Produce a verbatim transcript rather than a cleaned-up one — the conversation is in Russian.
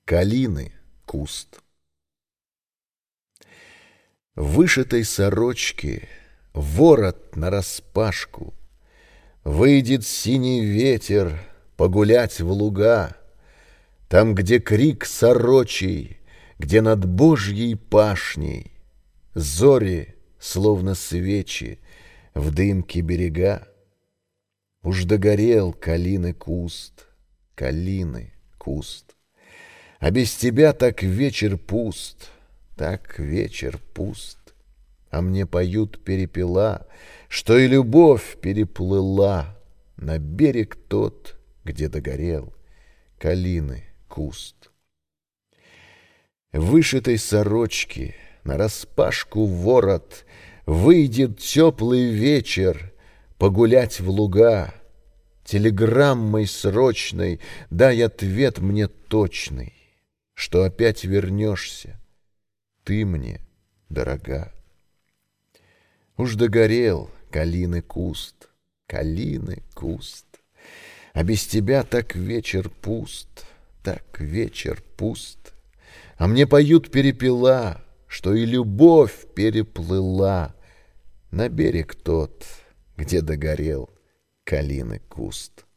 Калины куст. В вышитой сорочке ворот нараспашку, выйдет синий ветер погулять в луга, там, где крик сорочий, где над Божьей пашней зори, словно свечи, в дымке берега. Уж догорел калины куст, калины куст. А без тебя так вечер пуст, так вечер пуст. А мне поют перепела, что и любовь переплыла на берег тот, где догорел калины куст. В вышитой сорочке нараспашку ворот выйдет теплый вечер погулять в луга. Телеграммой срочной дай ответ мне точный, что опять вернешься, ты мне дорога. Уж догорел калины куст, калины куст, а без тебя так вечер пуст, так вечер пуст. А мне поют перепела, что и любовь переплыла на берег тот, где догорел калины куст.